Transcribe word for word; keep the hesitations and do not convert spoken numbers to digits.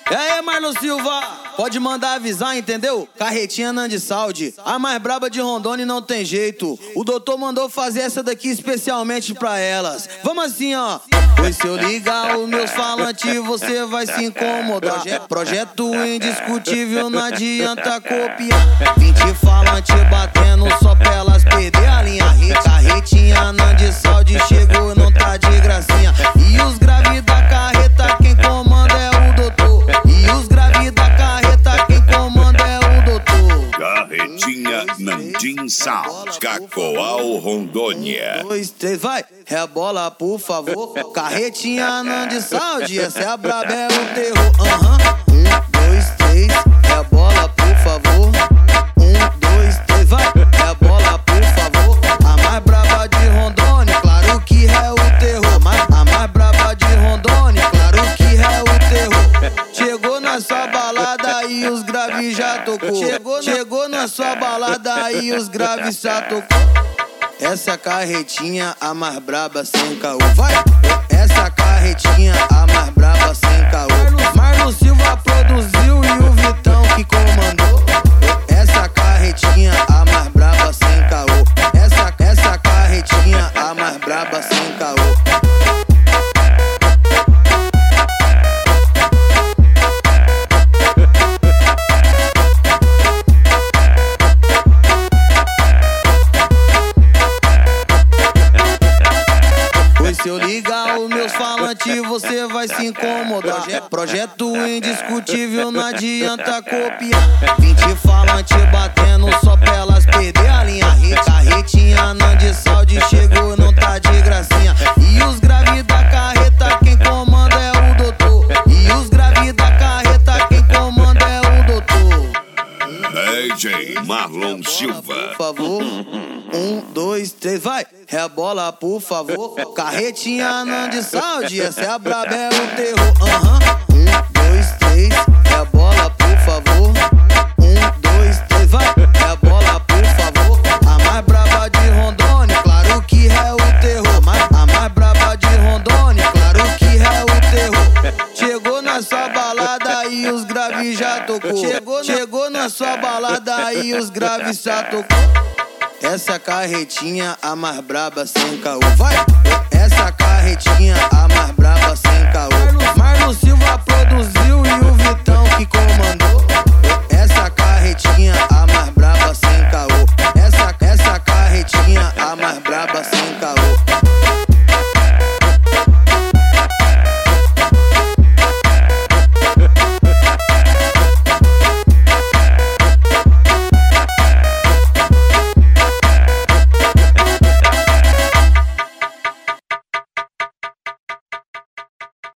E aí, Marlon Silva, pode mandar avisar, entendeu? Carretinha Nandi Saúde, a mais braba de Rondônia, não tem jeito. O doutor mandou fazer essa daqui especialmente pra elas. Vamos assim, ó. Pois se eu ligar os meus falantes, você vai se incomodar. Projeto indiscutível, não adianta copiar. vinte falantes batendo só pra elas perder a linha. Carretinha Nandi Saúde chegou, não tá de gracinha. E os graves da carreta, quem comanda é o doutor. E os graves da carreta, quem comanda é o doutor. Carretinha Nandi Saúde, Cacoal, Rondônia. Um, dois, três, vai! Rebola, por favor. Carretinha Nandi Saúde, essa é a braba, é o terror. Aham. Uhum. Um, dois, três, rebola, por favor. Um, dois, três, vai! Rebola, por favor. A mais braba de Rondônia, claro que é o terror. A mais, a mais braba de Rondônia, claro que é o terror. Chegou na sua balada e os graves já tocou. Chegou, chegou na sua balada e os graves já tocou. Essa carretinha, a mais braba sem caô. Vai! Essa carretinha, a mais braba sem caô. Marlon Silva produziu e o Vitão que comandou. Essa carretinha, a mais braba sem caô. Essa, essa carretinha, a mais braba sem caô. Se eu ligar os meus falantes, você vai se incomodar. Projeto indiscutível, não adianta copiar. vinte falantes batendo só pra elas perder a linha. Carretinha Nandi Saúde chegou, não tá de gracinha. E os graves da carreta, quem comanda é o doutor. E os graves da carreta, quem comanda é o doutor. D J Marlon Silva. Por favor. Um, dois, três, vai! Rebola, por favor. Carretinha Nandi Saúde, essa é a braba, é o terror. Aham. Uhum. Um, dois, três, rebola, por favor. Um, dois, três, vai! Rebola, por favor. A mais braba de Rondônia, claro que é o terror. A mais, a mais braba de Rondônia, claro que é o terror. Chegou na sua balada e os graves já tocou. Chegou, chegou na sua balada e os graves já tocou. Essa carretinha, a mais braba sem caô. Vai! Essa carretinha, a mais braba sem caô. Marlon Silva